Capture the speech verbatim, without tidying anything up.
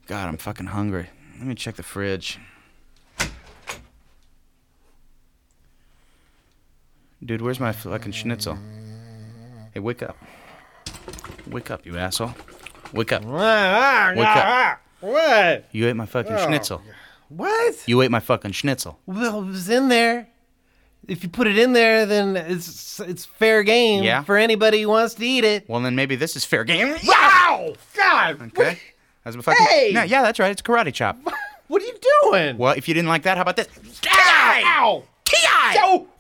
God, I'm fucking hungry. Let me check the fridge. Dude, where's my fucking schnitzel? Hey, wake up. Wake up, you asshole. Wake up. Wake up. What? You ate my fucking Oh. schnitzel. What? You ate my fucking schnitzel. Well, it was in there. If you put it in there, then it's it's fair game Yeah? for anybody who wants to eat it. Well, then maybe this is fair game. Wow! God! Okay. That's my fucking... Hey! No, yeah, that's right. It's karate chop. What are you doing? Well, if you didn't like that, how about this? Ow! Ki! Ow!